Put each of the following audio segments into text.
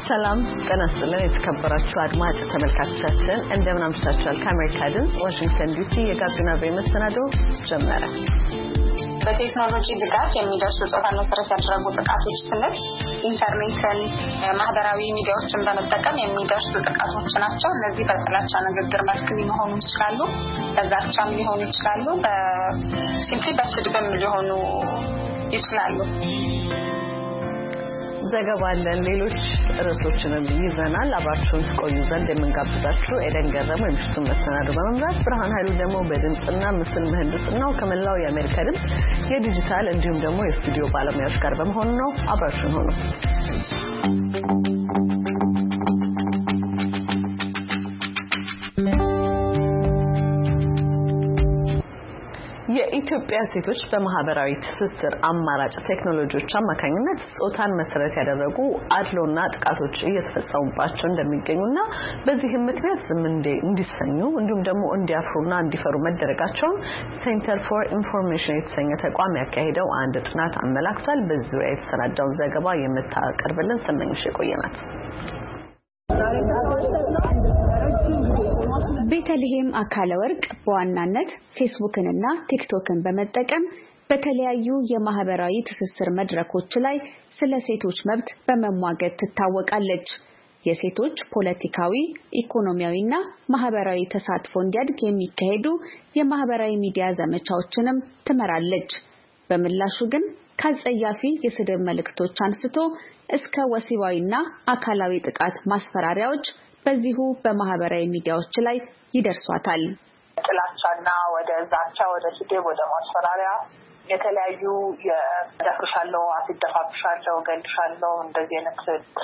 ሰላም ጤና ይስጥልን የተከበራችሁ አድማጭ ተመልካቾቻችን እንደምን አምሽታችኋል? ከአሜሪካ ድምጽ ዋሽንግተን ዲሲ የጋቢና መሰናዶ ጀመረ። በቴክኖሎጂ ድጋፍ የሚደርሱ ጾታን መሰረት ያደረጉ ጥቃቶች ስንል ኢንተርኔትን ማህበራዊ ሚዲያዎችን በመጠቀም የሚደርሱ ጥቃቶች ናቸው። እነዚህ በጥላቻ ንግግር መልክ ሊሆኑ ይችላሉ፣ በዛቻም ሊሆኑ ይችላሉ፣ በሲምፕሊ በስድብም ሊሆኑ ይችላሉ። ዘገባ አለን። ሌሎች ርዕሶችንም ይዘናል። አብራችሁን ቆዩ ዘንድ የምንጋብዛችሁ ኤደን ገረመ የምሽቱን መሰናዶ በመምራት ብርሃን ኃይሉ ደግሞ በድምጽና ምስል ምህንድስናው ከመላው የአሜሪካ ድምጽ የዲጂታል እንዲሁም ደግሞ የስቱዲዮ ባለሙያዎች ጋር በመሆን ነው። አብራችሁን ሆኑ። የኢትዮጵያ ሴቶች በማህበራዊ ትስስር አማራጭ ቴክኖሎጂዎች አማካኝነት ጾታን መሰረት ያደረጉ አድሎና ጥቃቶች እየተፈጸሙባቸው እንደሚገኙና በዚህም ምክንያት ዝም እንዲሰኙ እንዲሁም ደግሞ እንዲያፍሩና እንዲፈሩ መደረጋቸውን ሴንተር ፎር ኢንፎርሜሽን የተሰኘ ተቋም ያካሄደው አንድ ጥናት አመላክቷል። በዙሪያ የተሰናዳውን ዘገባ የምታቀርብልን ስመኝሽ የቆየናት። ቤተልሔም አካለ ወርቅ በዋናነት ፌስቡክንና ቲክቶክን በመጠቀም በተለያዩ የማህበራዊ ትስስር መድረኮች ላይ ስለ ሴቶች መብት በመሟገት ትታወቃለች። የሴቶች ፖለቲካዊ፣ ኢኮኖሚያዊና ማህበራዊ ተሳትፎ እንዲያድግ የሚካሄዱ የማህበራዊ ሚዲያ ዘመቻዎችንም ትመራለች። በምላሹ ግን ከጸያፊ የስድብ መልእክቶች አንስቶ እስከ ወሲባዊና አካላዊ ጥቃት ማስፈራሪያዎች በዚሁ በማህበራዊ ሚዲያዎች ላይ ይደርሷታል። ጥላቻና ወደ ዛቻ፣ ወደ ስድብ፣ ወደ ማስፈራሪያ የተለያዩ የደፍርሻለሁ፣ አትደፋብሻለሁ፣ ገልሻለሁ እንደዚህ አይነት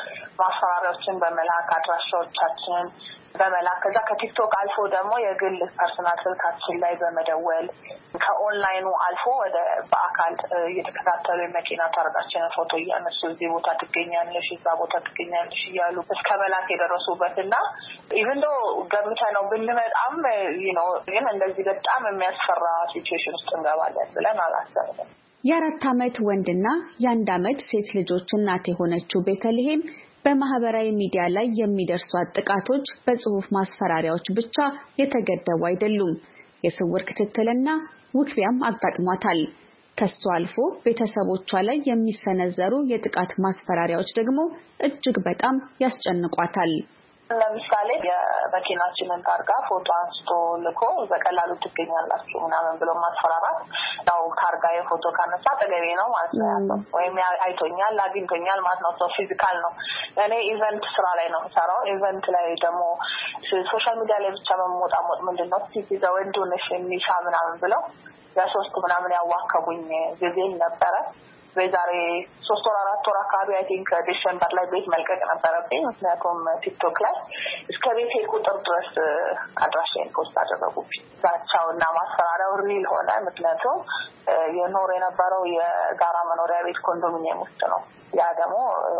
ማስፈራሪያዎችን በመላክ አድራሻዎቻችን በመላክ ከዛ ከቲክቶክ አልፎ ደግሞ የግል ፐርሰናል ስልካችን ላይ በመደወል ከኦንላይኑ አልፎ ወደ በአካል እየተከታተሉ የመኪና ታርጋችንን ፎቶ እያነሱ እዚህ ቦታ ትገኛለሽ፣ እዛ ቦታ ትገኛለሽ እያሉ እስከ መላክ የደረሱበትና ኢቭን ዶ ገምተነው ብንመጣም ግን እንደዚህ በጣም የሚያስፈራ ሲቹዌሽን ውስጥ እንገባለን ብለን አላሰብንም። የ4 ዓመት ወንድና የ1 ዓመት ሴት ልጆች እናት የሆነችው ቤተልሔም በማህበራዊ ሚዲያ ላይ የሚደርሷት ጥቃቶች በጽሁፍ ማስፈራሪያዎች ብቻ የተገደቡ አይደሉም። የስውር ክትትልና ውክቢያም አጋጥሟታል። ከሷ አልፎ ቤተሰቦቿ ላይ የሚሰነዘሩ የጥቃት ማስፈራሪያዎች ደግሞ እጅግ በጣም ያስጨንቋታል። ለምሳሌ የመኪናችንን ታርጋ ፎቶ አንስቶ ልኮ በቀላሉ ትገኛላችሁ ምናምን ብሎ ማስፈራራት ነው። ታርጋ የፎቶ ካነሳ ተገቢ ነው ማለት ነው ወይም አይቶኛል አግኝቶኛል ማለት ነው። ፊዚካል ነው። እኔ ኢቨንት ስራ ላይ ነው የምሰራው። ኢቨንት ላይ ደግሞ ሶሻል ሚዲያ ላይ ብቻ መሞጣሞጥ ምንድነው ሲዚ ወንዱንሽ የሚሻ ምናምን ብለው ለሶስት ምናምን ያዋከቡኝ ጊዜ ነበረ። በዛሬ 3 ወር 4 ወር አካባቢ አይ ቲንክ ዲሴምበር ላይ ቤት መልቀቅ ነበረብኝ። ምክንያቱም ቲክቶክ ላይ እስከ ቤቴ ቁጥር ድረስ አድራሻዬን ፖስት አደረጉብኝ። ዛቻውና ማስፈራሪያው ሪል ሆነ። ምክንያቱም የኖር የነበረው የጋራ መኖሪያ ቤት ኮንዶሚኒየም ውስጥ ነው። ያ ደግሞ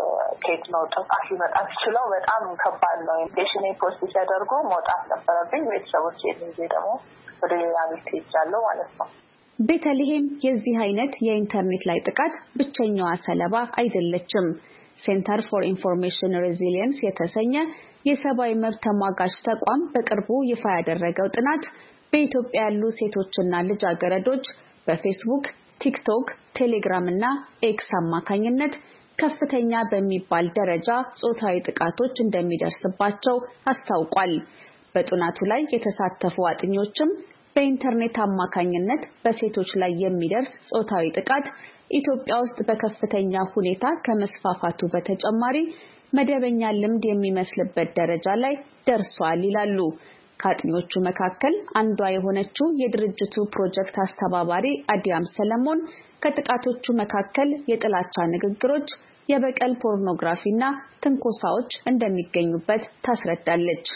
ከየት ነው ጥቃት ሊመጣ ይችላል? በጣም ከባድ ነው። ዴሽኔ ፖስት ሲያደርጉ መውጣት ነበረብኝ። ቤተሰቦቼ እንጂ ደግሞ ወደ ሌላ ቤት ሄጃለሁ ማለት ነው። ቤተልሔም የዚህ አይነት የኢንተርኔት ላይ ጥቃት ብቸኛዋ ሰለባ አይደለችም። ሴንተር ፎር ኢንፎርሜሽን ሬዚሊየንስ የተሰኘ የሰብአዊ መብት ተሟጋች ተቋም በቅርቡ ይፋ ያደረገው ጥናት በኢትዮጵያ ያሉ ሴቶችና ልጃገረዶች በፌስቡክ፣ ቲክቶክ፣ ቴሌግራም እና ኤክስ አማካኝነት ከፍተኛ በሚባል ደረጃ ጾታዊ ጥቃቶች እንደሚደርስባቸው አስታውቋል። በጥናቱ ላይ የተሳተፉ አጥኚዎችም በኢንተርኔት አማካኝነት በሴቶች ላይ የሚደርስ ጾታዊ ጥቃት ኢትዮጵያ ውስጥ በከፍተኛ ሁኔታ ከመስፋፋቱ በተጨማሪ መደበኛ ልምድ የሚመስልበት ደረጃ ላይ ደርሷል ይላሉ። ከአጥኚዎቹ መካከል አንዷ የሆነችው የድርጅቱ ፕሮጀክት አስተባባሪ አዲያም ሰለሞን ከጥቃቶቹ መካከል የጥላቻ ንግግሮች፣ የበቀል ፖርኖግራፊና ትንኮሳዎች እንደሚገኙበት ታስረዳለች።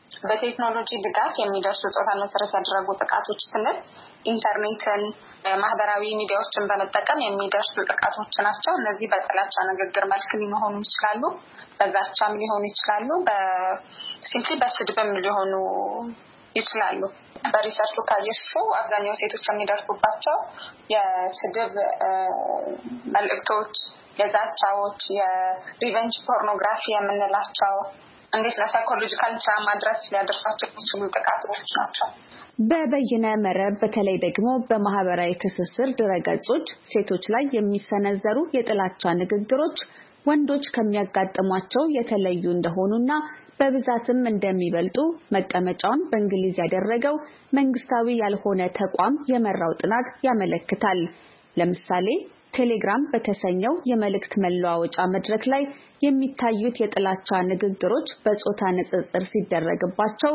በቴክኖሎጂ ድጋፍ የሚደርሱ ጾታን መሰረት ያደረጉ ጥቃቶች ስንል ኢንተርኔትን ማህበራዊ ሚዲያዎችን በመጠቀም የሚደርሱ ጥቃቶች ናቸው። እነዚህ በጥላቻ ንግግር መልክ ሊሆኑ ይችላሉ፣ በዛቻም ሊሆኑ ይችላሉ፣ በሲምፕሊ በስድብም ሊሆኑ ይችላሉ። በሪሰርቹ ካየሽው አብዛኛው ሴቶች የሚደርሱባቸው የስድብ መልእክቶች፣ የዛቻዎች፣ የሪቨንጅ ፖርኖግራፊ የምንላቸው እንዴት ለሳይኮሎጂካል ትራውማ ድረስ ሊያደርሳቸው የሚችሉ ጥቃቶች ናቸው። በበይነ መረብ በተለይ ደግሞ በማህበራዊ ትስስር ድረገጾች ሴቶች ላይ የሚሰነዘሩ የጥላቻ ንግግሮች ወንዶች ከሚያጋጥሟቸው የተለዩ እንደሆኑና በብዛትም እንደሚበልጡ መቀመጫውን በእንግሊዝ ያደረገው መንግስታዊ ያልሆነ ተቋም የመራው ጥናት ያመለክታል። ለምሳሌ ቴሌግራም በተሰኘው የመልእክት መለዋወጫ መድረክ ላይ የሚታዩት የጥላቻ ንግግሮች በጾታ ንጽጽር ሲደረግባቸው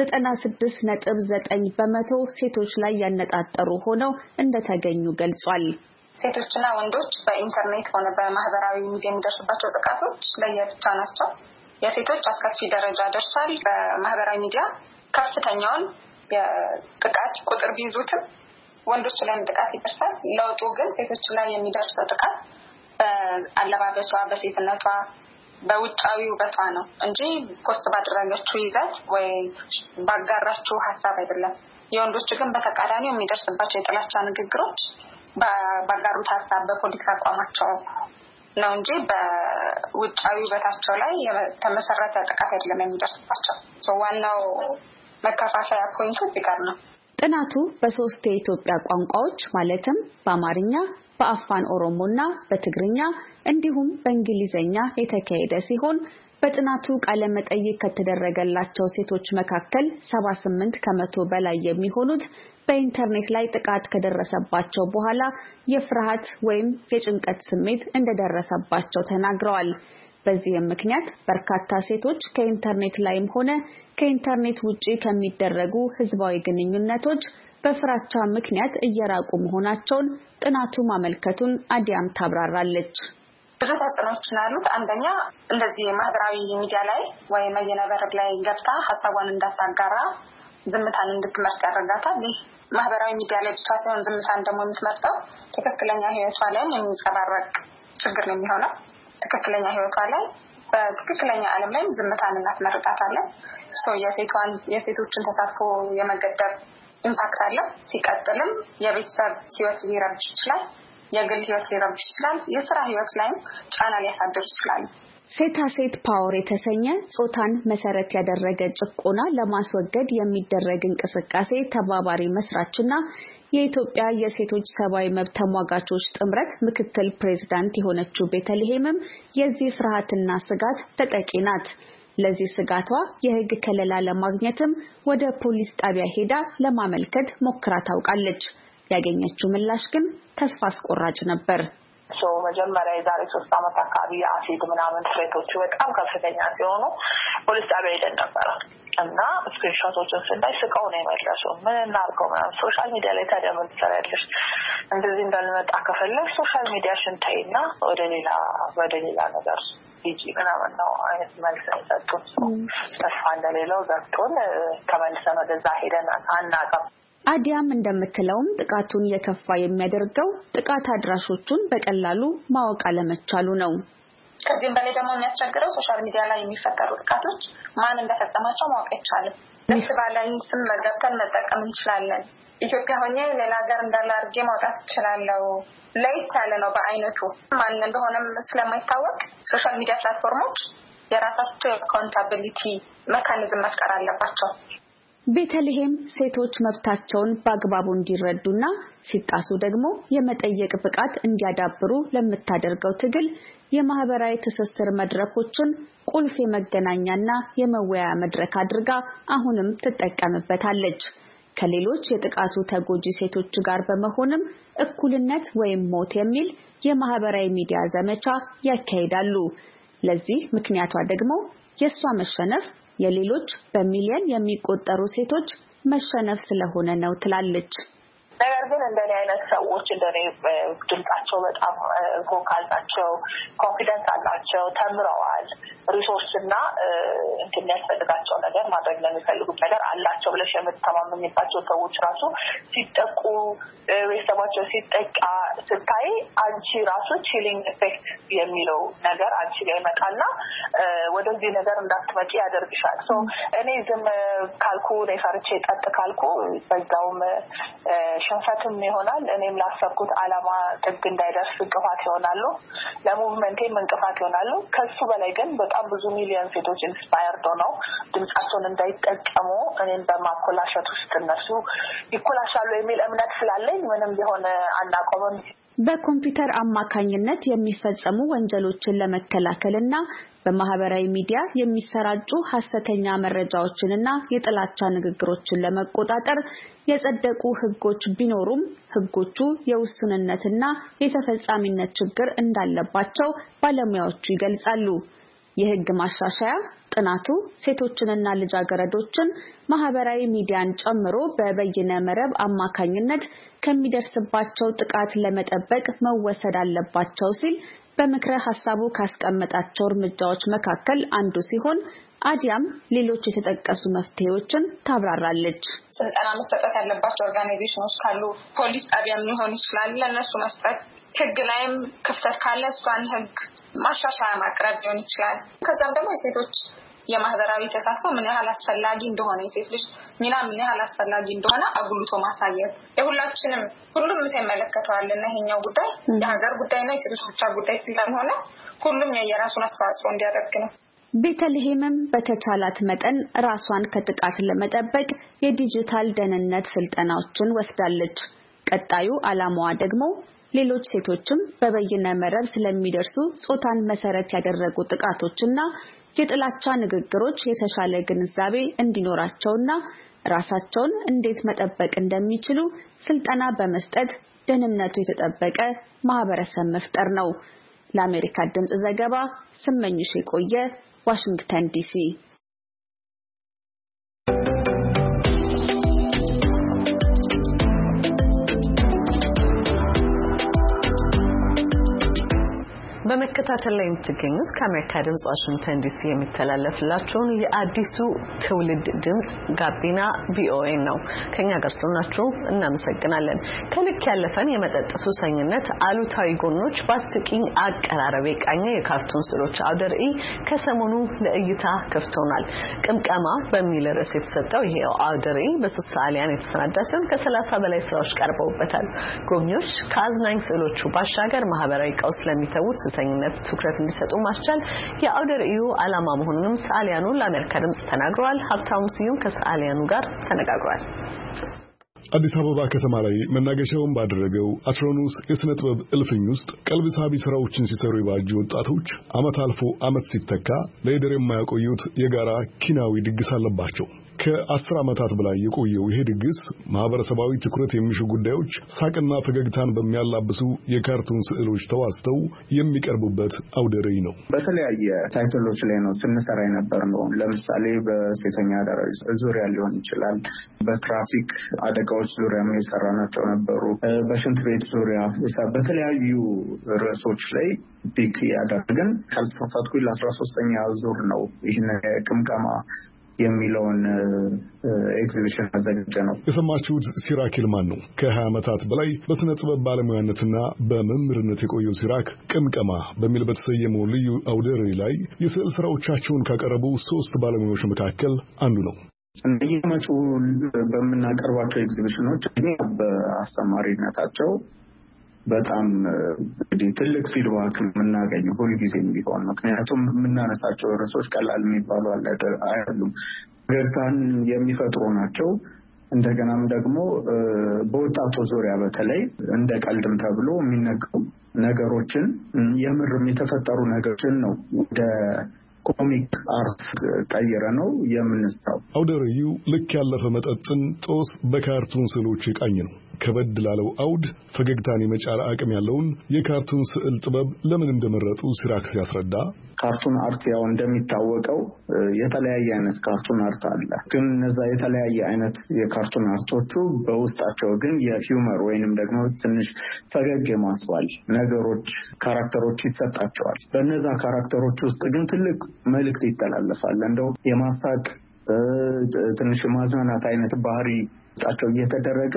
96.9% ሴቶች ላይ ያነጣጠሩ ሆነው እንደተገኙ ገልጿል። ሴቶችና ወንዶች በኢንተርኔት ሆነ በማህበራዊ ሚዲያ የሚደርሱባቸው ጥቃቶች ለየብቻ ናቸው። የሴቶች አስከፊ ደረጃ ደርሷል። በማህበራዊ ሚዲያ ከፍተኛውን የጥቃት ቁጥር ቢይዙትም ወንዶች ላይ ጥቃት ይደርሳል። ለውጡ ግን ሴቶች ላይ የሚደርሰው ጥቃት በአለባበሷ፣ በሴትነቷ፣ በውጫዊ ውበቷ ነው እንጂ ፖስት ባደረገችው ይዘት ወይ ባጋራችው ሀሳብ አይደለም። የወንዶች ግን በተቃራኒው የሚደርስባቸው የጥላቻ ንግግሮች ባጋሩት ሀሳብ፣ በፖለቲካ አቋማቸው ነው እንጂ በውጫዊ ውበታቸው ላይ የተመሰረተ ጥቃት አይደለም የሚደርስባቸው። ዋናው መከፋፈያ ፖይንቱ እዚህ ጋር ነው። ጥናቱ በ3 የኢትዮጵያ ቋንቋዎች ማለትም በአማርኛ፣ በአፋን ኦሮሞና በትግርኛ እንዲሁም በእንግሊዘኛ የተካሄደ ሲሆን በጥናቱ ቃለ መጠይቅ ከተደረገላቸው ሴቶች መካከል 78% በላይ የሚሆኑት በኢንተርኔት ላይ ጥቃት ከደረሰባቸው በኋላ የፍርሃት ወይም የጭንቀት ስሜት እንደደረሰባቸው ተናግረዋል። በዚህም ምክንያት በርካታ ሴቶች ከኢንተርኔት ላይም ሆነ ከኢንተርኔት ውጪ ከሚደረጉ ህዝባዊ ግንኙነቶች በፍራቻ ምክንያት እየራቁ መሆናቸውን ጥናቱ ማመልከቱን አዲያም ታብራራለች። ብዙ ተጽዕኖዎች አሉት። አንደኛ እንደዚህ ማህበራዊ ሚዲያ ላይ ወይ በይነመረብ ላይ ገብታ ሀሳቧን እንዳታጋራ ዝምታን እንድትመርጥ ያደርጋታል። ይህ ማህበራዊ ሚዲያ ላይ ብቻ ሳይሆን ዝምታን ደግሞ የምትመርጠው ትክክለኛ ህይወቷ ላይ የሚንጸባረቅ ችግር ነው የሚሆነው። ትክክለኛ ህይወቷ ላይ በትክክለኛ ዓለም ላይ ዝምታን እናስመርጣታለን። የሴቶችን ተሳትፎ የመገደብ ኢምፓክት አለ። ሲቀጥልም የቤተሰብ ህይወት ሊረብሽ ይችላል፣ የግል ህይወት ሊረብሽ ይችላል፣ የሥራ ህይወት ላይም ጫና ሊያሳድር ይችላል። ሴት ፓወር የተሰኘ ጾታን መሰረት ያደረገ ጭቆና ለማስወገድ የሚደረግ እንቅስቃሴ ተባባሪ መስራችና የኢትዮጵያ የሴቶች ሰብአዊ መብት ተሟጋቾች ጥምረት ምክትል ፕሬዝዳንት የሆነችው ቤተልሔምም የዚህ ፍርሃትና ስጋት ተጠቂ ናት። ለዚህ ስጋቷ የህግ ከለላ ለማግኘትም ወደ ፖሊስ ጣቢያ ሄዳ ለማመልከት ሞክራ ታውቃለች። ያገኘችው ምላሽ ግን ተስፋ አስቆራጭ ነበር። መጀመሪያ የዛሬ 3 ዓመት አካባቢ የአሲድ ምናምን ፍሬቶቹ በጣም ከፍተኛ ሲሆኑ ፖሊስ ጣቢያ ሄደን ነበር እና ስክሪንሾቶችን ስናይ ስቀው ነው የመለሰው። ምን እናድርገው ምናምን ሶሻል ሚዲያ ላይ ታዲያ ምን ትሰሪያለሽ? እንደዚህ እንዳልመጣ ከፈለግሽ ሶሻል ሚዲያሽን ተይና ወደ ሌላ ነገር ሂጂ ምናምን ነው አይነት መልስ ሰጡን። ተስፋ እንደሌለው ገብቶን ተመልሰን ወደዛ ሄደን አናውቅም። አዲያም እንደምትለውም ጥቃቱን የከፋ የሚያደርገው ጥቃት አድራሾቹን በቀላሉ ማወቅ አለመቻሉ ነው። ከዚህም በላይ ደግሞ የሚያስቸግረው ሶሻል ሚዲያ ላይ የሚፈጠሩ ጥቃቶች ማን እንደፈጸማቸው ማወቅ አይቻልም። ደስ ባለን ስም ገብተን መጠቀም እንችላለን። ኢትዮጵያ ሆኜ ሌላ ሀገር እንዳለ አድርጌ ማውጣት እችላለሁ። ለየት ያለ ነው በአይነቱ። ማን እንደሆነም ስለማይታወቅ ሶሻል ሚዲያ ፕላትፎርሞች የራሳቸው አካውንታቢሊቲ ሜካኒዝም መፍጠር አለባቸው። ቤተልሔም ሴቶች መብታቸውን በአግባቡ እንዲረዱና ሲጣሱ ደግሞ የመጠየቅ ብቃት እንዲያዳብሩ ለምታደርገው ትግል የማህበራዊ ትስስር መድረኮችን ቁልፍ የመገናኛና የመወያያ መድረክ አድርጋ አሁንም ትጠቀምበታለች። ከሌሎች የጥቃቱ ተጎጂ ሴቶች ጋር በመሆንም እኩልነት ወይም ሞት የሚል የማህበራዊ ሚዲያ ዘመቻ ያካሂዳሉ። ለዚህ ምክንያቷ ደግሞ የሷ መሸነፍ የሌሎች በሚሊዮን የሚቆጠሩ ሴቶች መሸነፍ ስለሆነ ነው ትላለች። ነገር ግን እንደኔ አይነት ሰዎች እንደኔ ድምጻቸው በጣም ቮካል ናቸው፣ ኮንፊደንስ አላቸው፣ ተምረዋል፣ ሪሶርስና የሚያስፈልጋቸው ነገር ማድረግ ለሚፈልጉት ነገር አላቸው ብለሽ የምትተማመኝባቸው ሰዎች ራሱ ሲጠቁ ቤተሰባቸው ሲጠቃ ስታይ አንቺ ራሱ ቺሊንግ ኢፌክት የሚለው ነገር አንቺ ጋር ይመጣና ወደዚህ ነገር እንዳትመጪ ያደርግሻል። ሶ እኔ ዝም ካልኩ ለፈርቼ ጠጥ ካልኩ በዛውም ሸንፈትም ይሆናል። እኔም ላሰብኩት አላማ ጥግ እንዳይደርስ እንቅፋት ይሆናሉ፣ ለሙቭመንቴም እንቅፋት ይሆናሉ። ከሱ በላይ ግን በጣም ብዙ ሚሊዮን ሴቶች ኢንስፓየርድ ሆነው ድምጻቸውን እንዳይጠቀሙ እኔን በማኮላሸት ውስጥ እነሱ ይኮላሻሉ የሚል እምነት ስላለኝ ምንም ቢሆን አናቆምም። በኮምፒውተር አማካኝነት የሚፈጸሙ ወንጀሎችን ለመከላከልና በማህበራዊ ሚዲያ የሚሰራጩ ሐሰተኛ መረጃዎችንና የጥላቻ ንግግሮችን ለመቆጣጠር የጸደቁ ህጎች ቢኖሩም ህጎቹ የውሱንነትና የተፈጻሚነት ችግር እንዳለባቸው ባለሙያዎቹ ይገልጻሉ። የህግ ማሻሻያ ጥናቱ ሴቶችንና ልጃገረዶችን ማህበራዊ ሚዲያን ጨምሮ በበይነ መረብ አማካኝነት ከሚደርስባቸው ጥቃት ለመጠበቅ መወሰድ አለባቸው ሲል በምክረ ሐሳቡ ካስቀመጣቸው እርምጃዎች መካከል አንዱ ሲሆን አዲያም ሌሎች የተጠቀሱ መፍትሄዎችን ታብራራለች። ስልጠና መስጠት ያለባቸው ኦርጋናይዜሽኖች ካሉ ፖሊስ ጣቢያም ሊሆን ይችላል ለነሱ መስጠት፣ ህግ ላይም ክፍተት ካለ እሷን ህግ ማሻሻያ ማቅረብ ሊሆን ይችላል። ከዛም ደግሞ የሴቶች የማህበራዊ ተሳትፎ ምን ያህል አስፈላጊ እንደሆነ የሴት ልጅ ሚና ምን ያህል አስፈላጊ እንደሆነ አጉልቶ ማሳየት የሁላችንም ሁሉም ሲመለከተዋል እና ይሄኛው ጉዳይ የሀገር ጉዳይና የሴቶች ብቻ ጉዳይ ስለሆነ ሁሉም የራሱን አስተዋጽኦ እንዲያደርግ ነው። ቤተልሔምም በተቻላት መጠን ራሷን ከጥቃት ለመጠበቅ የዲጂታል ደህንነት ስልጠናዎችን ወስዳለች። ቀጣዩ ዓላማዋ ደግሞ ሌሎች ሴቶችም በበይነ መረብ ስለሚደርሱ ጾታን መሰረት ያደረጉ ጥቃቶችና የጥላቻ ንግግሮች የተሻለ ግንዛቤ እንዲኖራቸውና ራሳቸውን እንዴት መጠበቅ እንደሚችሉ ስልጠና በመስጠት ደህንነቱ የተጠበቀ ማህበረሰብ መፍጠር ነው። ለአሜሪካ ድምጽ ዘገባ ስመኝሽ የቆየ ዋሽንግተን ዲሲ። በመከታተል ላይ የምትገኙት ከአሜሪካ ድምጽ ዋሽንግተን ዲሲ የሚተላለፍላችሁን የአዲሱ ትውልድ ድምጽ ጋቢና ቪኦኤ ነው። ከኛ ጋር ስለሆናችሁ እናመሰግናለን። ከልክ ያለፈን የመጠጥ ሱሰኝነት አሉታዊ ጎኖች በአስቂኝ አቀራረብ የቃኘ የካርቱን ስዕሎች አውደ ርዕይ ከሰሞኑ ለእይታ ክፍት ሆኗል። ቅምቀማ በሚል ርዕስ የተሰጠው ይሄ አውደ ርዕይ በሶስት ሰዓሊያን የተሰናዳ ሲሆን ከ30 በላይ ስራዎች ቀርበውበታል። ጎብኚዎች ከአዝናኝ ስዕሎቹ ባሻገር ማህበራዊ ቀውስ ለሚተዉት ሱሰኝነት ትኩረት እንዲሰጡ ማስቻል የአውደ ርዕዩ ዓላማ መሆኑንም ሰዓሊያኑ ለአሜሪካ ድምጽ ተናግረዋል። ሀብታሙ ስዩም ከሰዓሊያኑ ጋር ተነጋግሯል። አዲስ አበባ ከተማ ላይ መናገሻውን ባደረገው አትሮኖስ የሥነ ጥበብ እልፍኝ ውስጥ ቀልብ ሳቢ ስራዎችን ሲሰሩ የባጁ ወጣቶች ዓመት አልፎ ዓመት ሲተካ ለይደር የማያቆዩት የጋራ ኪናዊ ድግስ አለባቸው። ከ10 ዓመታት በላይ የቆየው ይሄ ድግስ ማህበረሰባዊ ትኩረት የሚሹ ጉዳዮች ሳቅና ፈገግታን በሚያላብሱ የካርቱን ስዕሎች ተዋስተው የሚቀርቡበት አውደ ርዕይ ነው። በተለያየ ታይትሎች ላይ ነው ስንሰራ የነበርነው። ለምሳሌ በሴተኛ አዳሪ ዙሪያ ሊሆን ይችላል፣ በትራፊክ አደጋዎች ዙሪያ የሰራናቸው ነበሩ፣ በሽንት ቤት ዙሪያ በተለያዩ ርዕሶች ላይ ፒክ ያደረግን ካልተሳሳትኩኝ ለ13ኛ ዙር ነው ይህን ቅምቀማ የሚለውን ኤግዚቢሽን አዘጋጀ ነው። የሰማችሁት ሲራክ ይልማን ነው። ከ20 ዓመታት በላይ በስነ ጥበብ ባለሙያነትና በመምህርነት የቆየው ሲራክ ቅምቀማ በሚል በተሰየመው ልዩ አውደ ርዕይ ላይ የስዕል ስራዎቻቸውን ካቀረቡ 3 ባለሙያዎች መካከል አንዱ ነው። እንደየመጡ በምናቀርባቸው ኤግዚቢሽኖች በአስተማሪነታቸው በጣም እንግዲህ ትልቅ ፊድባክ የምናገኘው ሁልጊዜም ቢሆን፣ ምክንያቱም የምናነሳቸው ርዕሶች ቀላል የሚባሉ አይደሉም። ፈገግታን የሚፈጥሩ ናቸው። እንደገናም ደግሞ በወጣቱ ዙሪያ በተለይ እንደ ቀልድም ተብሎ የሚነገሩ ነገሮችን የምርም የተፈጠሩ ነገሮችን ነው ወደ ኮሚክ አርት ቀይረ ነው የምንሰራው። አውደ ርዕዩ ልክ ያለፈ መጠጥን ጦስ በካርቱን ስዕሎች የቃኝ ነው። ከበድ ላለው አውድ ፈገግታን የመጫር አቅም ያለውን የካርቱን ስዕል ጥበብ ለምን እንደመረጡ ሲራክስ ያስረዳ። ካርቱን አርት ያው እንደሚታወቀው የተለያየ አይነት ካርቱን አርት አለ። ግን እነዛ የተለያየ አይነት የካርቱን አርቶቹ በውስጣቸው ግን የሂውመር ወይንም ደግሞ ትንሽ ፈገግ የማስባል ነገሮች ካራክተሮች ይሰጣቸዋል። በእነዛ ካራክተሮች ውስጥ ግን ትልቅ መልእክት ይተላለፋል። እንደው የማሳቅ ትንሽ ማዝናናት አይነት ባህሪ ውስጣቸው እየተደረገ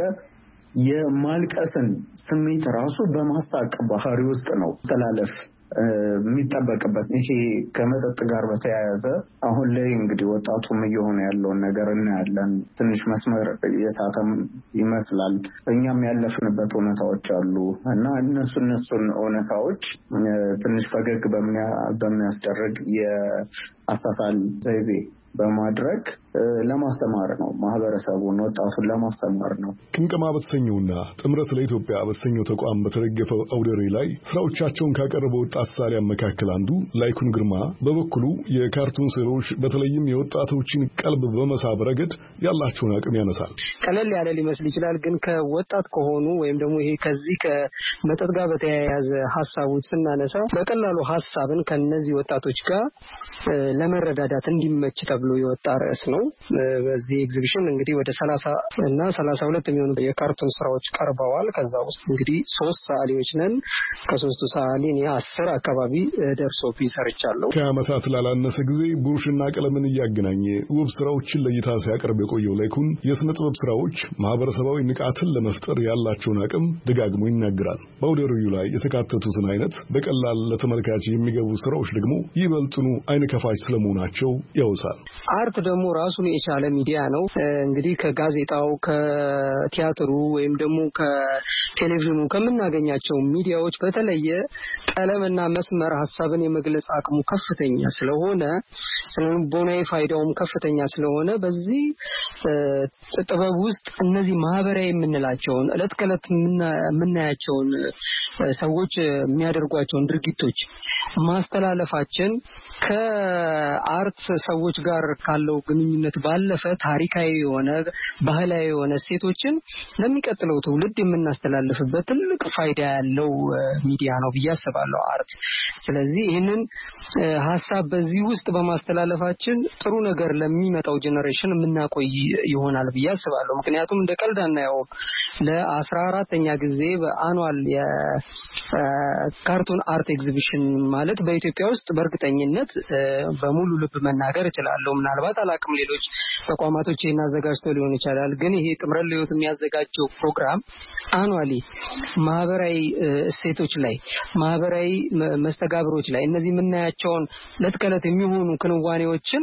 የማልቀስን ስሜት ራሱ በማሳቅ ባህሪ ውስጥ ነው ተላለፍ የሚጠበቅበት። ይሄ ከመጠጥ ጋር በተያያዘ አሁን ላይ እንግዲህ ወጣቱም እየሆነ ያለውን ነገር እናያለን። ትንሽ መስመር የሳተም ይመስላል። እኛም ያለፍንበት እውነታዎች አሉ እና እነሱን እውነታዎች ትንሽ ፈገግ በሚያስደርግ የአሳሳል ዘይቤ በማድረግ ለማስተማር ነው። ማህበረሰቡን ወጣቱን ለማስተማር ነው። ቅምቀማ በተሰኘውና ጥምረት ለኢትዮጵያ በተሰኘው ተቋም በተደገፈው አውደ ርዕይ ላይ ስራዎቻቸውን ካቀረበ ወጣት ሰዓሊያን መካከል አንዱ ላይኩን ግርማ በበኩሉ የካርቱን ስዕሎች በተለይም የወጣቶችን ቀልብ በመሳብ ረገድ ያላቸውን አቅም ያነሳል። ቀለል ያለ ሊመስል ይችላል፣ ግን ከወጣት ከሆኑ ወይም ደግሞ ይሄ ከዚህ ከመጠጥ ጋር በተያያዘ ሀሳቦች ስናነሳ በቀላሉ ሀሳብን ከነዚህ ወጣቶች ጋር ለመረዳዳት እንዲመች ተብሎ የወጣ ርዕስ ነው። በዚህ ኤግዚቢሽን እንግዲህ ወደ 30 እና 32 የሚሆኑ የካርቱን ስራዎች ቀርበዋል። ከዛ ውስጥ እንግዲህ 3 ሰዓሊዎች ነን። ከ3ቱ ሰዓሊ እኔ 10 አካባቢ ደርሶብኝ ሰርቻለሁ። ከዓመታት ላላነሰ ጊዜ ብሩሽና ቀለምን እያገናኘ ውብ ስራዎችን ለእይታ ሲያቀርብ የቆየው ላይኩን የስነ ጥበብ ስራዎች ማህበረሰባዊ ንቃትን ለመፍጠር ያላቸውን አቅም ደጋግሞ ይናገራል። በአውደ ርዕዩ ላይ የተካተቱትን አይነት በቀላል ለተመልካች የሚገቡ ስራዎች ደግሞ ይበልጥኑ አይን ከፋች ስለመሆናቸው ያውሳል። አርት ደግሞ ራሱን የቻለ ሚዲያ ነው። እንግዲህ ከጋዜጣው ከቲያትሩ ወይም ደግሞ ከቴሌቪዥኑ ከምናገኛቸው ሚዲያዎች በተለየ ቀለምና መስመር ሐሳብን የመግለጽ አቅሙ ከፍተኛ ስለሆነ ስነልቦናዊ ፋይዳውም ከፍተኛ ስለሆነ በዚህ ጥበብ ውስጥ እነዚህ ማህበራዊ የምንላቸውን ዕለት ከዕለት የምናያቸውን ሰዎች የሚያደርጓቸውን ድርጊቶች ማስተላለፋችን ከአርት ሰዎች ጋር ካለው ግንኙነት ባለፈ ታሪካዊ የሆነ ባህላዊ የሆነ እሴቶችን ለሚቀጥለው ትውልድ የምናስተላልፍበት ትልቅ ፋይዳ ያለው ሚዲያ ነው ብዬ አስባለሁ አርት። ስለዚህ ይህንን ሀሳብ በዚህ ውስጥ በማስተላለፋችን ጥሩ ነገር ለሚመጣው ጄኔሬሽን የምናቆይ ይሆናል ብዬ አስባለሁ። ምክንያቱም እንደ ቀልድ አናየውም። ለ14ኛ ጊዜ በአኑዋል የካርቱን አርት ኤግዚቢሽን ማለት በኢትዮጵያ ውስጥ በእርግጠኝነት በሙሉ ልብ መናገር እችላለሁ። ምናልባት አላቅም ሌሎች ተቋማቶች ይሄን አዘጋጅተው ሊሆን ይችላል። ግን ይሄ ጥምረት ለሕይወት የሚያዘጋጀው ፕሮግራም አኑዋሊ ማህበራዊ እሴቶች ላይ ማህበራዊ መስተጋብሮች ላይ እነዚህ የምናያቸውን ለተከለት የሚሆኑ ክንዋኔዎችን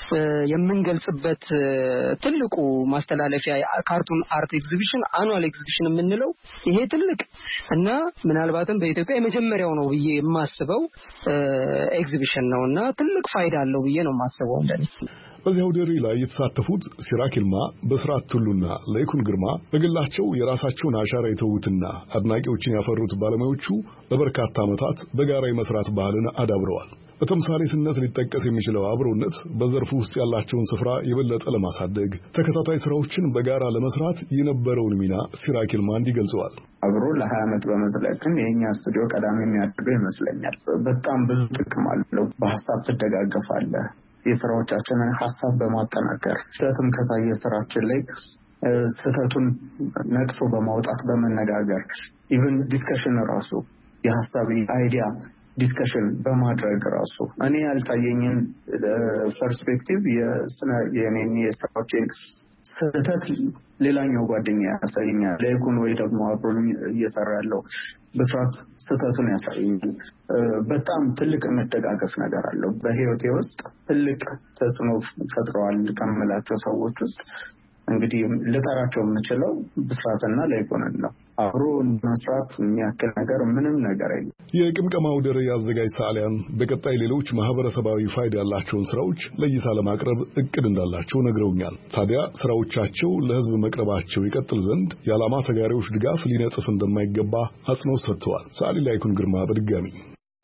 የምንገልጽበት ትልቁ ማስተላለፊያ ካርቱን አርት ኤግዚቢሽን አኑዋል ኤግዚቢሽን የምንለው ይሄ ትልቅ እና ምናልባትም በኢትዮጵያ የመጀመሪያው ነው ብዬ የማስበው ኤግዚቢሽን ነውና ትልቅ ፋይዳ አለው ብዬ ነው የማስበው እንደኔ። በዚህ አውደ ርዕይ ላይ የተሳተፉት ሲራክ ይልማ፣ በስራት ቱሉና ላይኩን ግርማ በግላቸው የራሳቸውን አሻራ የተዉትና አድናቂዎችን ያፈሩት ባለሙያዎቹ ለበርካታ ዓመታት በጋራ የመስራት ባህልን አዳብረዋል። በተምሳሌትነት ሊጠቀስ የሚችለው አብሮነት በዘርፉ ውስጥ ያላቸውን ስፍራ የበለጠ ለማሳደግ ተከታታይ ስራዎችን በጋራ ለመስራት የነበረውን ሚና ሲራክ ይልማ እንዲገልጸዋል። አብሮ ለ20 ዓመት በመዝለቅም የኛ ስቱዲዮ ቀዳሚ የሚያደርገው ይመስለኛል። በጣም ብዙ ጥቅም አለው። በሀሳብ ትደጋገፋለህ። የስራዎቻችንን ሀሳብ በማጠናከር ስህተትም ከታየ ስራችን ላይ ስህተቱን ነቅሶ በማውጣት በመነጋገር ኢቭን ዲስከሽን ራሱ የሀሳብ አይዲያ ዲስከሽን በማድረግ ራሱ እኔ ያልታየኝን ፐርስፔክቲቭ የኔን የስራዎችን ስህተት ሌላኛው ጓደኛ ያሳየኛል። ላይኩን ወይ ደግሞ አብሮኝ እየሰራ ያለው በስራት ስህተቱን ያሳየኛል። በጣም ትልቅ መደጋገፍ ነገር አለው። በህይወቴ ውስጥ ትልቅ ተጽዕኖ ፈጥረዋል ከምላቸው ሰዎች ውስጥ እንግዲህ ልጠራቸው የምችለው ብስራትና ላይኩንን ነው። አብሮ መስራት የሚያክል ነገር ምንም ነገር የለም። የቅምቀማ አውደ ርዕይ አዘጋጅ ሰዓሊያን በቀጣይ ሌሎች ማህበረሰባዊ ፋይዳ ያላቸውን ስራዎች ለእይታ ለማቅረብ እቅድ እንዳላቸው ነግረውኛል። ታዲያ ስራዎቻቸው ለህዝብ መቅረባቸው ይቀጥል ዘንድ የዓላማ ተጋሪዎች ድጋፍ ሊነጥፍ እንደማይገባ አጽንኦት ሰጥተዋል። ሰዓሊ ላይኩን ግርማ በድጋሚ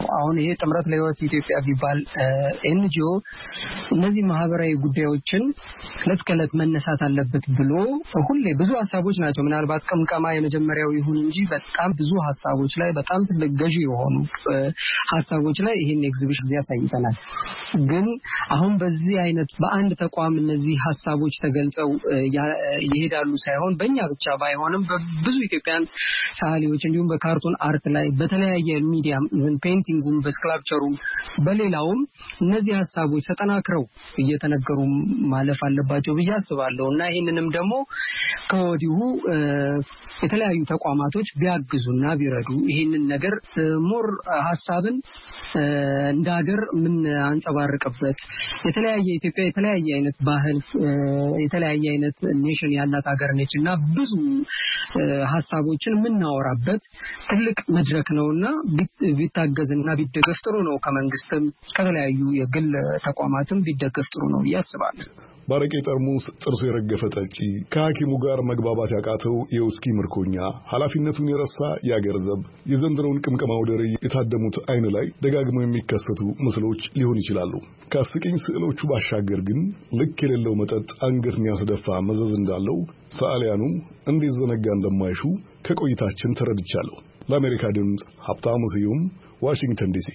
አሁን ይሄ ጥምረት ለህይወት ኢትዮጵያ ቢባል ኤንጂኦ እነዚህ ማህበራዊ ጉዳዮችን ዕለት ከዕለት መነሳት አለበት ብሎ ሁሌ ብዙ ሐሳቦች ናቸው። ምናልባት ቀምቀማ የመጀመሪያው ይሁን እንጂ በጣም ብዙ ሐሳቦች ላይ በጣም ትልቅ ገዢ የሆኑ ሐሳቦች ላይ ይሄን ኤግዚቢሽን ያሳይተናል። ግን አሁን በዚህ አይነት በአንድ ተቋም እነዚህ ሐሳቦች ተገልጸው ይሄዳሉ ሳይሆን በእኛ ብቻ ባይሆንም በብዙ ኢትዮጵያን ሰዓሊዎች እንዲሁም በካርቱን አርት ላይ በተለያየ ሚዲያ ኢቭን ፔይንቲንጉም በስክላፕቸሩም በሌላውም እነዚህ ሐሳቦች ተጠናክረው እየተነገሩ ማለፍ አለባቸው ብዬ አስባለሁ እና ይሄንንም ደግሞ ከወዲሁ የተለያዩ ተቋማቶች ቢያግዙና ቢረዱ ይሄንን ነገር ሞር ሐሳብን እንደ ሀገር ምን አንጸባርቅበት የተለያየ ኢትዮጵያ የተለያየ አይነት ባህል የተለያየ አይነት ኔሽን ያላት ሀገር ነችና ብዙ ሐሳቦችን ምናወራበት ትልቅ መድረክ ነውና ቢታገዝና ቢደገፍ ጥሩ ነው። ከመንግስትም ከተለያዩ የግል ተቋማትም ቢደገፍ ጥሩ ነው ያስባለሁ። ባረቄ ጠርሙስ ጥርሱ የረገፈ ጠጪ ከሐኪሙ ጋር መግባባት ያቃተው የውስኪ ምርኮኛ ኃላፊነቱን የረሳ ያገር ዘብ የዘንድሮውን ቅምቀማ ወደረ የታደሙት አይን ላይ ደጋግመው የሚከሰቱ ምስሎች ሊሆን ይችላሉ። ከአስቂኝ ስዕሎቹ ባሻገር ግን ልክ የሌለው መጠጥ አንገት የሚያስደፋ መዘዝ እንዳለው ሰዓሊያኑ እንዴት ዘነጋ እንደማይሹ ከቆይታችን ተረድቻለሁ። ለአሜሪካ ድምፅ ሀብታሙ ስዩም ዋሽንግተን ዲሲ።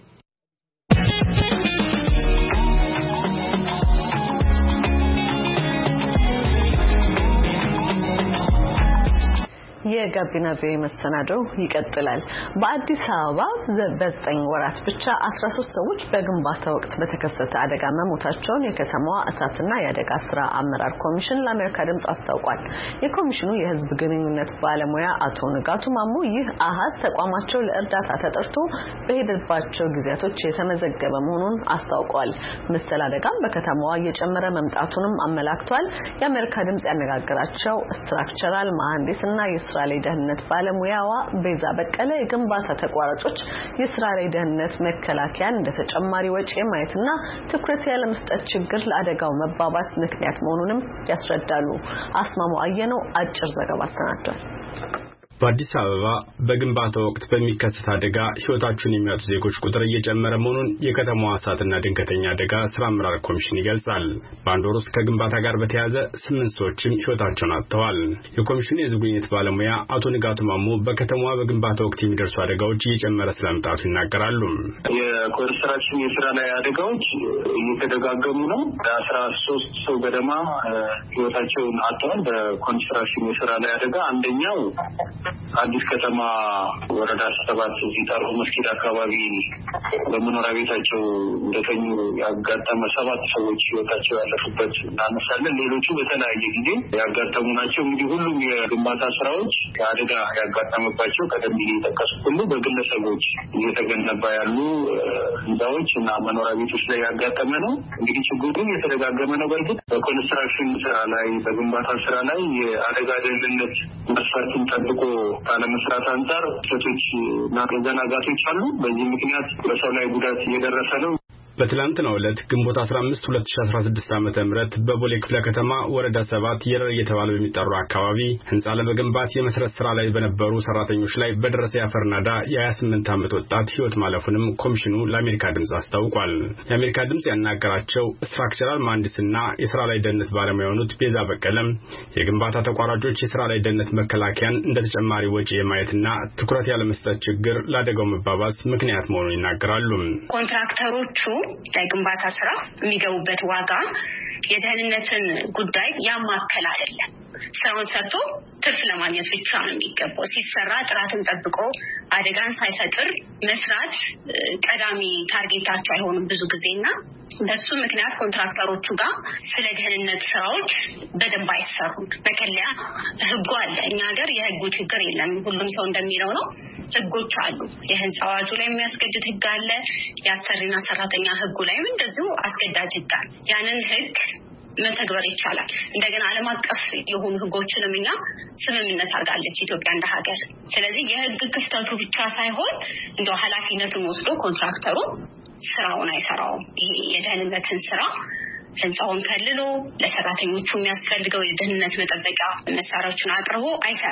የጋቢና ቪኦኤ መሰናዶው ይቀጥላል። በአዲስ አበባ በ9 ወራት ብቻ 13 ሰዎች በግንባታ ወቅት በተከሰተ አደጋ መሞታቸውን የከተማዋ እሳትና የአደጋ ስራ አመራር ኮሚሽን ለአሜሪካ ድምጽ አስታውቋል። የኮሚሽኑ የህዝብ ግንኙነት ባለሙያ አቶ ንጋቱ ማሞ ይህ አሃዝ ተቋማቸው ለእርዳታ ተጠርቶ በሄደባቸው ጊዜያቶች የተመዘገበ መሆኑን አስታውቋል። መሰል አደጋም በከተማዋ እየጨመረ መምጣቱንም አመላክቷል። የአሜሪካ ድምጽ ያነጋገራቸው ስትራክቸራል መሐንዲስና የስራ ላይ ደህንነት ባለሙያዋ ቤዛ በቀለ የግንባታ ተቋራጮች የስራ ላይ ደህንነት መከላከያን እንደ ተጨማሪ ወጪ ማየትና ትኩረት ያለመስጠት ችግር ለአደጋው መባባስ ምክንያት መሆኑንም ያስረዳሉ። አስማሙ አየነው አጭር ዘገባ አሰናድቷል። በአዲስ አበባ በግንባታ ወቅት በሚከሰት አደጋ ህይወታቸውን የሚያጡ ዜጎች ቁጥር እየጨመረ መሆኑን የከተማዋ እሳትና ድንገተኛ አደጋ ስራ አመራር ኮሚሽን ይገልጻል። በአንድ ወር ውስጥ ከግንባታ ጋር በተያያዘ 8 ሰዎችም ህይወታቸውን አጥተዋል። የኮሚሽኑ የህዝብ ግንኙነት ባለሙያ አቶ ንጋቱ ማሞ በከተማዋ በግንባታ ወቅት የሚደርሱ አደጋዎች እየጨመረ ስለመምጣቱ ይናገራሉ። የኮንስትራክሽን የስራ ላይ አደጋዎች እየተደጋገሙ ነው። 13 ሰው ገደማ ህይወታቸውን አጥተዋል። በኮንስትራክሽን የስራ ላይ አደጋ አንደኛው አዲስ ከተማ ወረዳ 7 ሲጣሩ መስጊድ አካባቢ በመኖሪያ ቤታቸው እንደተኙ ያጋጠመ 7 ሰዎች ህይወታቸው ያለፉበት እናነሳለን። ሌሎቹ በተለያየ ጊዜ ያጋጠሙ ናቸው። እንግዲህ ሁሉም የግንባታ ስራዎች አደጋ ያጋጠመባቸው ቀደም ብዬ የጠቀስኩት ሁሉ በግለሰቦች እየተገነባ ያሉ ህንፃዎች እና መኖሪያ ቤቶች ላይ ያጋጠመ ነው። እንግዲህ ችግሩ የተደጋገመ ነው። በእርግጥ በኮንስትራክሽን ስራ ላይ በግንባታ ስራ ላይ የአደጋ ደህንነት መስፈርትን ጠብቆ ካለመስራት አንፃር ስህተቶች እና መዘናጋቶች አሉ። በዚህ ምክንያት በሰው ላይ ጉዳት እየደረሰ ነው። በትላንትናው ዕለት ግንቦት 15 2016 ዓ.ም በቦሌ ክፍለ ከተማ ወረዳ 7 የረር እየተባለ በሚጠራው አካባቢ ህንጻ ለመገንባት የመሰረት ስራ ላይ በነበሩ ሰራተኞች ላይ በደረሰ የአፈር ናዳ የ28 ዓመት ወጣት ህይወት ማለፉንም ኮሚሽኑ ለአሜሪካ ድምጽ አስታውቋል። የአሜሪካ ድምጽ ያናገራቸው ስትራክቸራል መሐንዲስና የስራ ላይ ደህንነት ባለሙያ የሆኑት ቤዛ በቀለም የግንባታ ተቋራጮች የስራ ላይ ደህንነት መከላከያን እንደ ተጨማሪ ወጪ የማየትና ትኩረት ያለመስጠት ችግር ለአደጋው መባባስ ምክንያት መሆኑን ይናገራሉ። ኮንትራክተሮቹ ለግንባታ ስራ የሚገቡበት ዋጋ የደህንነትን ጉዳይ ያማከለ አይደለም። ስራውን ሰርቶ ትርፍ ለማግኘት ብቻ ነው የሚገባው። ሲሰራ ጥራትን ጠብቆ አደጋን ሳይፈጥር መስራት ቀዳሚ ታርጌታቸው አይሆንም ብዙ ጊዜና በሱ ምክንያት ኮንትራክተሮቹ ጋር ስለ ደህንነት ስራዎች በደንብ አይሰሩም። መከለያ ህጉ አለ። እኛ ሀገር የህጉ ችግር የለም። ሁሉም ሰው እንደሚለው ነው። ህጎች አሉ። የህንፃ አዋጁ ላይ የሚያስገድድ ህግ አለ። የአሰሪና ሰራተኛ ህጉ ላይም እንደዚሁ አስገዳጅ ህግ አለ። ያንን ህግ መተግበር ይቻላል። እንደገና ዓለም አቀፍ የሆኑ ህጎችንም እኛ ስምምነት አድርጋለች ኢትዮጵያ እንደ ሀገር። ስለዚህ የህግ ክፍተቱ ብቻ ሳይሆን እንደው ኃላፊነቱን ወስዶ ኮንትራክተሩ ስራውን አይሰራውም። ይሄ የደህንነትን ስራ ህንፃውን ከልሎ ለሰራተኞቹ የሚያስፈልገው የደህንነት መጠበቂያ መሳሪያዎችን አቅርቦ አይሰራም።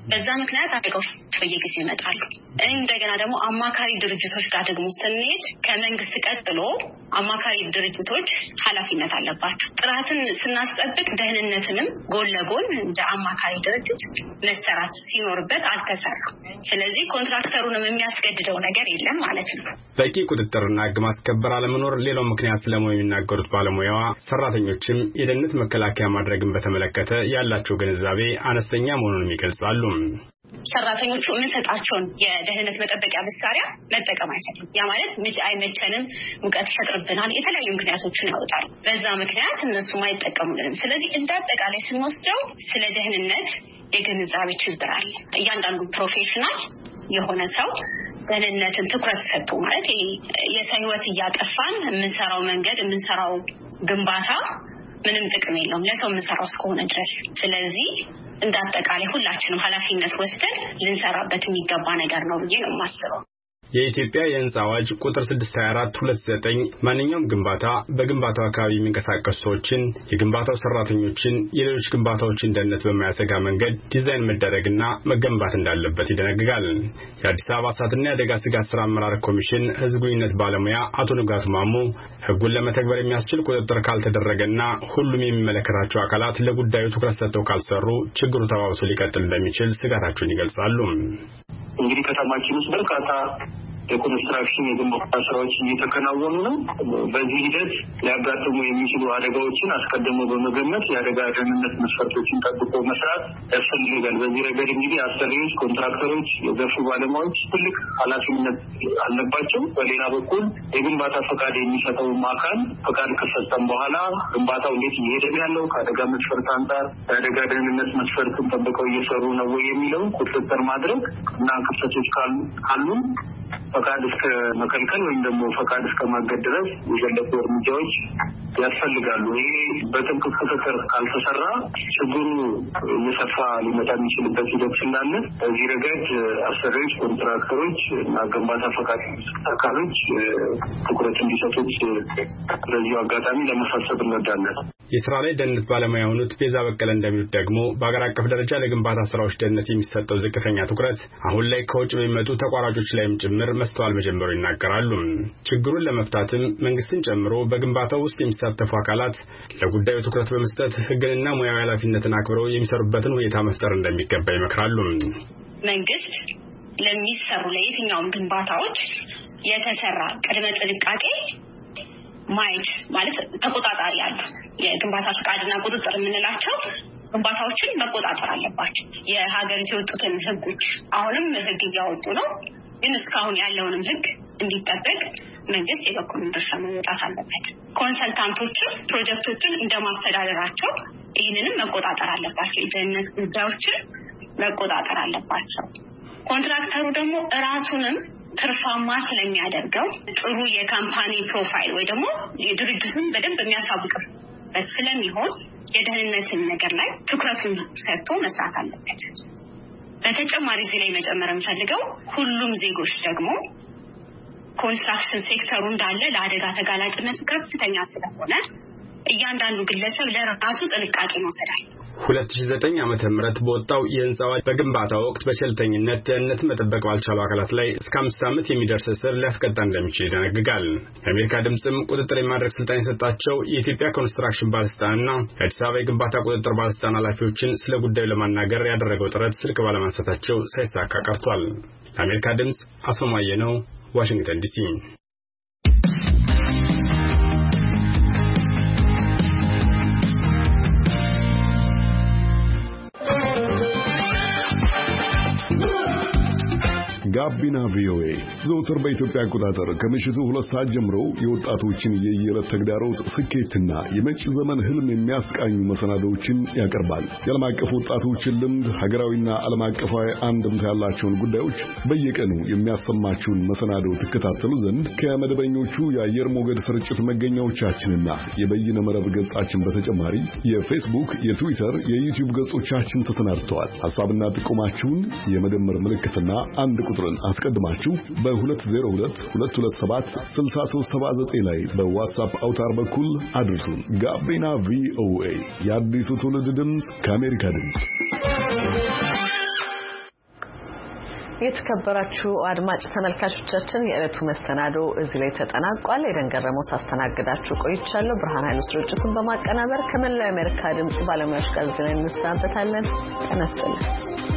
በዛ ምክንያት አደጋዎች በየጊዜው ይመጣሉ። እንደገና ደግሞ አማካሪ ድርጅቶች ጋር ደግሞ ስንሄድ ከመንግስት ቀጥሎ አማካሪ ድርጅቶች ኃላፊነት አለባቸው። ጥራትን ስናስጠብቅ ደህንነትንም ጎን ለጎን እንደ አማካሪ ድርጅት መሰራት ሲኖርበት አልተሰራም። ስለዚህ ኮንትራክተሩንም የሚያስገድደው ነገር የለም ማለት ነው። በቂ ቁጥጥርና ሕግ ማስከበር አለመኖር ሌላው ምክንያት ስለመሆኑ የሚናገሩት ባለሙያዋ ሰራተኞችም የደህንነት መከላከያ ማድረግን በተመለከተ ያላቸው ግንዛቤ አነስተኛ መሆኑን ይገልጻሉ። ሰራተኞቹ የምንሰጣቸውን የደህንነት መጠበቂያ መሳሪያ መጠቀም አይችሉም። ያ ማለት አይመቸንም፣ ሙቀት ይፈጥርብናል፣ የተለያዩ ምክንያቶችን ያወጣሉ። በዛ ምክንያት እነሱም አይጠቀሙልንም። ስለዚህ እንዳጠቃላይ ስንወስደው ስለ ደህንነት የግንዛቤ ችግር አለ። እያንዳንዱ ፕሮፌሽናል የሆነ ሰው ደህንነትን ትኩረት ሰጥቶ ማለት የሰው ሕይወት እያጠፋን የምንሰራው መንገድ የምንሰራው ግንባታ ምንም ጥቅም የለውም ለሰው የምንሰራው እስከሆነ ድረስ። ስለዚህ እንዳጠቃላይ ሁላችንም ኃላፊነት ወስደን ልንሰራበት የሚገባ ነገር ነው ብዬ ነው የማስበው። የኢትዮጵያ የህንጻ አዋጅ ቁጥር 624/29 ማንኛውም ግንባታ በግንባታው አካባቢ የሚንቀሳቀሱ ሰዎችን፣ የግንባታው ሰራተኞችን፣ የሌሎች ግንባታዎችን ደህንነት በማያሰጋ መንገድ ዲዛይን መደረግና መገንባት እንዳለበት ይደነግጋል። የአዲስ አበባ እሳትና የአደጋ ስጋት ስራ አመራር ኮሚሽን ህዝብ ግንኙነት ባለሙያ አቶ ንጋቱ ማሞ ህጉን ለመተግበር የሚያስችል ቁጥጥር ካልተደረገና ሁሉም የሚመለከታቸው አካላት ለጉዳዩ ትኩረት ሰጥተው ካልሰሩ ችግሩ ተባብሶ ሊቀጥል እንደሚችል ስጋታቸውን ይገልጻሉ። እንግዲህ ከተማችን ውስጥ በርካታ የኮንስትራክሽን የግንባታ ስራዎች እየተከናወኑ ነው። በዚህ ሂደት ሊያጋጥሙ የሚችሉ አደጋዎችን አስቀድሞ በመገመት የአደጋ ደህንነት መስፈርቶችን ጠብቆ መስራት ያስፈልጋል። በዚህ ረገድ እንግዲህ አሰሪዎች፣ ኮንትራክተሮች፣ የዘርፉ ባለሙያዎች ትልቅ ኃላፊነት አለባቸው። በሌላ በኩል የግንባታ ፈቃድ የሚሰጠው አካል ፈቃድ ከሰጠም በኋላ ግንባታው እንዴት እየሄደ ያለው ከአደጋ መስፈርት አንጻር የአደጋ ደህንነት መስፈርትን ጠብቀው እየሰሩ ነው ወይ የሚለው ቁጥጥር ማድረግ እና ክፍተቶች ካሉ ፈቃድ እስከ መከልከል ወይም ደግሞ ፈቃድ እስከ ማገድ ድረስ የዘለቁ እርምጃዎች ያስፈልጋሉ። ይሄ በጥብቅ ቁጥጥር ካልተሰራ ችግሩ እየሰፋ ሊመጣ የሚችልበት ሂደት ስላለ በዚህ ረገድ አሰሪዎች፣ ኮንትራክተሮች እና ግንባታ ፈቃድ አካሎች ትኩረት እንዲሰጡት በዚሁ አጋጣሚ ለማሳሰብ እንወዳለን። የስራ ላይ ደህንነት ባለሙያ የሆኑት ቤዛ በቀለ እንደሚሉት ደግሞ በአገር አቀፍ ደረጃ ለግንባታ ስራዎች ደህንነት የሚሰጠው ዝቅተኛ ትኩረት አሁን ላይ ከውጭ በሚመጡ ተቋራጮች ላይም ጭምር መስተዋል መጀመሩ ይናገራሉ። ችግሩን ለመፍታትም መንግስትን ጨምሮ በግንባታው ውስጥ የሚሳተፉ አካላት ለጉዳዩ ትኩረት በመስጠት ህግንና ሙያዊ ኃላፊነትን አክብረው የሚሰሩበትን ሁኔታ መፍጠር እንደሚገባ ይመክራሉ። መንግስት ለሚሰሩ ለየትኛውም ግንባታዎች የተሰራ ቅድመ ጥንቃቄ ማየት ማለት ተቆጣጣሪ አለ። የግንባታ ፍቃድና ቁጥጥር የምንላቸው ግንባታዎችን መቆጣጠር አለባቸው። የሀገሪቱ የወጡትን ህጎች አሁንም ህግ እያወጡ ነው፣ ግን እስካሁን ያለውንም ህግ እንዲጠበቅ መንግስት የበኩሉን ድርሻ መወጣት አለበት። ኮንሰልታንቶችም ፕሮጀክቶችን እንደማስተዳደራቸው ይህንንም መቆጣጠር አለባቸው። የደህንነት ጉዳዮችን መቆጣጠር አለባቸው። ኮንትራክተሩ ደግሞ ራሱንም ትርፋማ ስለሚያደርገው ጥሩ የካምፓኒ ፕሮፋይል ወይ ደግሞ የድርጅቱን በደንብ የሚያሳውቅበት ስለሚሆን የደህንነትን ነገር ላይ ትኩረቱን ሰጥቶ መስራት አለበት። በተጨማሪ እዚህ ላይ መጨመር የምፈልገው ሁሉም ዜጎች ደግሞ ኮንስትራክሽን ሴክተሩ እንዳለ ለአደጋ ተጋላጭነቱ ከፍተኛ ስለሆነ እያንዳንዱ ግለሰብ ለራሱ ጥንቃቄ መውሰዳል። 2009 ዓመተ ምህረት በወጣው የህንጻ አዋጅ በግንባታ ወቅት በቸልተኝነት ደህንነትን መጠበቅ ባልቻሉ አካላት ላይ እስከ 5 ዓመት የሚደርስ እስር ሊያስቀጣ እንደሚችል ይደነግጋል። የአሜሪካ ድምጽም ቁጥጥር የማድረግ ስልጣን የሰጣቸው የኢትዮጵያ ኮንስትራክሽን ባለስልጣንና የአዲስ አበባ የግንባታ ቁጥጥር ባለስልጣን ኃላፊዎችን ስለ ጉዳዩ ለማናገር ያደረገው ጥረት ስልክ ባለማንሳታቸው ሳይሳካ ቀርቷል። ለአሜሪካ ድምጽ አስማማየ ነው፣ ዋሽንግተን ዲሲ። ጋቢና ቪኦኤ ዘውትር በኢትዮጵያ አቆጣጠር ከምሽቱ 2 ሰዓት ጀምሮ የወጣቶችን የየዕለት ተግዳሮት ስኬትና የመጪ ዘመን ህልም የሚያስቃኙ መሰናዶዎችን ያቀርባል። የዓለም አቀፍ ወጣቶችን ልምድ፣ ሀገራዊና ዓለም አቀፋዊ አንድምታ ያላቸውን ጉዳዮች በየቀኑ የሚያሰማችሁን መሰናዶ ትከታተሉ ዘንድ ከመደበኞቹ የአየር ሞገድ ስርጭት መገኛዎቻችንና የበይነ መረብ ገጻችን በተጨማሪ የፌስቡክ፣ የትዊተር፣ የዩቲዩብ ገጾቻችን ተሰናድተዋል። ሐሳብና ጥቆማችሁን የመደመር ምልክትና አንድ ቁጥርን አስቀድማችሁ በ2022276379 ላይ በዋትስአፕ አውታር በኩል አድርሱን። ጋቢና ቪኦኤ የአዲሱ ትውልድ ድምፅ ከአሜሪካ ድምፅ። የተከበራችሁ አድማጭ ተመልካቾቻችን የዕለቱ መሰናዶ እዚህ ላይ ተጠናቋል። የደንገረመው ሳስተናግዳችሁ ቆይቻለሁ። ብርሃን ኃይሉ ስርጭቱን በማቀናበር ከመላው አሜሪካ ድምጽ ባለሙያዎች ጋር እንሰናበታለን። ጤና ይስጥልኝ።